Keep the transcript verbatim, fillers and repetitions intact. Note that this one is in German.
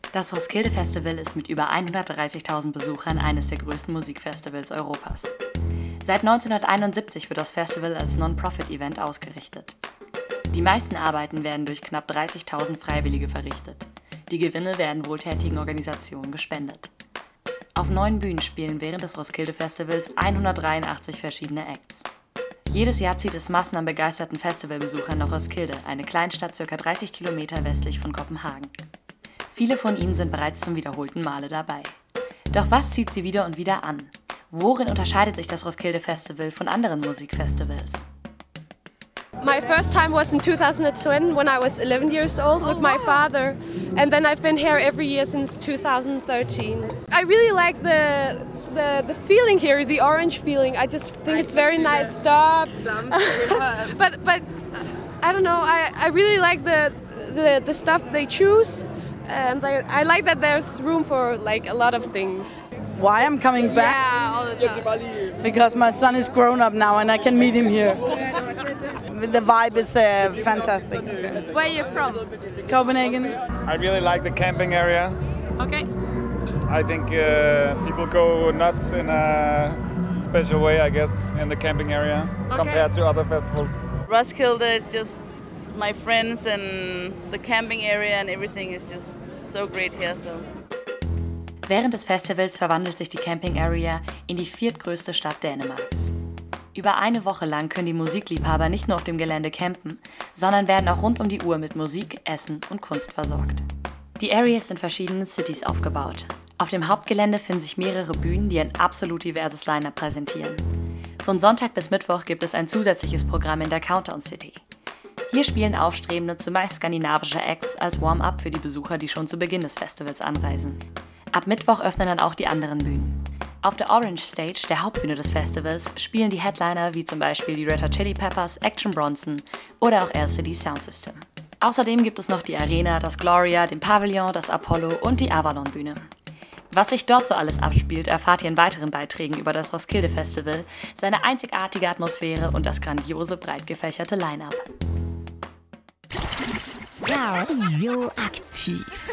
Das Roskilde Festival ist mit über hundertdreißigtausend Besuchern eines der größten Musikfestivals Europas. Seit neunzehnhunderteinundsiebzig wird das Festival als Non-Profit-Event ausgerichtet. Die meisten Arbeiten werden durch knapp dreißigtausend Freiwillige verrichtet. Die Gewinne werden wohltätigen Organisationen gespendet. Auf neun Bühnen spielen während des Roskilde Festivals hundertdreiundachtzig verschiedene Acts. Jedes Jahr zieht es Massen an begeisterten Festivalbesuchern nach Roskilde, eine Kleinstadt ca. dreißig Kilometer westlich von Kopenhagen. Viele von ihnen sind bereits zum wiederholten Male dabei. Doch was zieht sie wieder und wieder an? Worin unterscheidet sich das Roskilde Festival von anderen Musikfestivals? My first time was in two thousand ten when I was eleven years old with my father, and then I've been here every year since two thousand thirteen. I really like the the the feeling here, the orange feeling. I just think it's very nice stuff. but but I don't know. I, I really like the the the stuff they choose. And I, I like that there's room for like a lot of things. Why I'm coming back? Yeah, all the time. Because my son is grown up now and I can meet him here. The vibe is uh, fantastic. Where are you from? Copenhagen. I really like the camping area. Okay. I think uh, people go nuts in a special way, I guess, in the camping area Okay. compared to other festivals. Roskilde is just my friends and the camping area and everything is just so great here. So. Während des Festivals verwandelt sich die Camping Area in die viertgrößte Stadt Dänemarks. Über eine Woche lang können die Musikliebhaber nicht nur auf dem Gelände campen, sondern werden auch rund um die Uhr mit Musik, Essen und Kunst versorgt. Die Area ist in verschiedenen Cities aufgebaut. Auf dem Hauptgelände finden sich mehrere Bühnen, die ein absolut diverses Line-up präsentieren. Von Sonntag bis Mittwoch gibt es ein zusätzliches Programm in der Countdown City. Hier spielen aufstrebende, zumeist skandinavische Acts als Warm-up für die Besucher, die schon zu Beginn des Festivals anreisen. Ab Mittwoch öffnen dann auch die anderen Bühnen. Auf der Orange Stage, der Hauptbühne des Festivals, spielen die Headliner wie zum Beispiel die Red Hot Chili Peppers, Action Bronson oder auch L C D Sound System. Außerdem gibt es noch die Arena, das Gloria, den Pavillon, das Apollo und die Avalon-Bühne. Was sich dort so alles abspielt, erfahrt ihr in weiteren Beiträgen über das Roskilde Festival, seine einzigartige Atmosphäre und das grandiose, breit gefächerte Line-up. Radio aktiv.